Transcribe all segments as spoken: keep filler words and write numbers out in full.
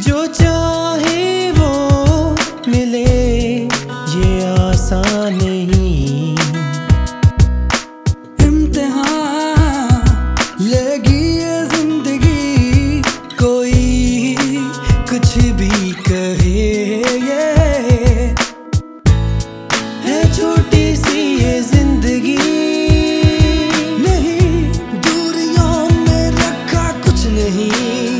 जो चाहे वो मिले ये आसान नहीं। इम्तिहान लेगी ये जिंदगी, कोई कुछ भी कहे, ये है छोटी सी ये जिंदगी, नहीं दूरियों में रखा कुछ नहीं।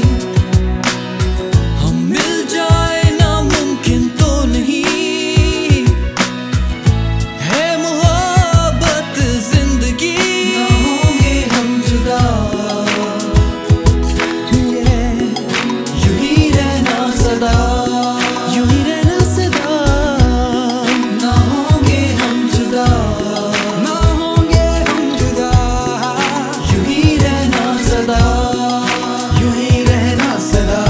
हम मिल जाए ना मुमकिन तो नहीं, है मोहब्बत जिंदगी। ना होंगे हम जुदा, यूं ही रहना सदा, यूं ही रहना सदा। ना होंगे हम जुदा, ना होंगे हम जुदा, यूं ही रहना सदा, यूं ही रहना सदा।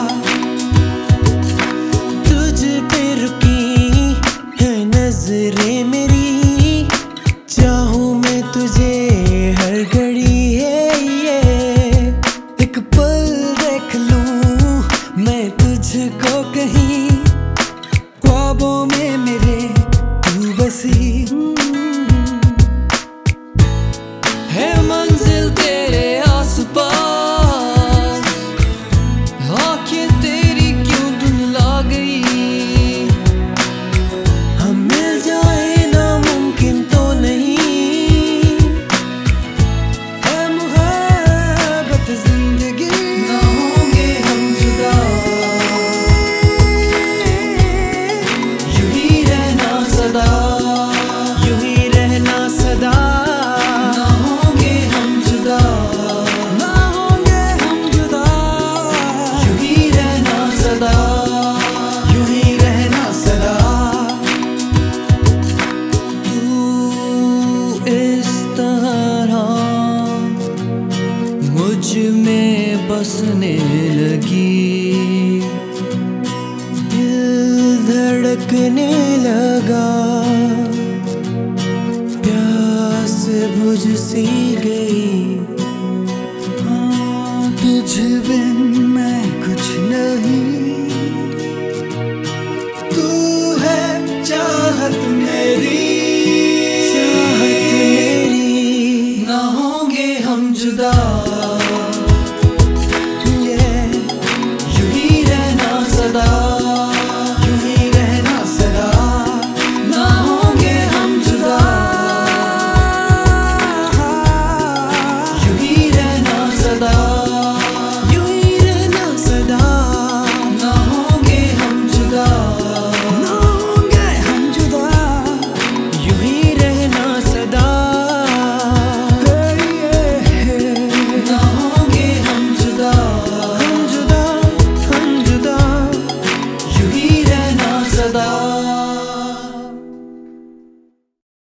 तुझ पे रुकी है नजरें मेरी, चाहूं मैं तुझे हर घड़ी है ये। एक पल देख लूं मैं तुझको कहीं, ख्वाबों में मेरे तू बसी। है मंजिल तेरे आसपास, आंखें तेरी क्यों धुंधला गई। हम मिल जाए ना मुमकिन तो नहीं, है मोहब्बत जिंदगी। ना होंगे हम जुदा, यूं ही रहना सदा, यूं ही रहना सदा। ना होंगे हम जुदा, ना होंगे हम जुदा, यूं ही रहना सदा, यूं ही रहना सदा। तू इस तरह मुझ में बसने लगी, दिल धड़कने लगा, प्यास बुझ सी गई।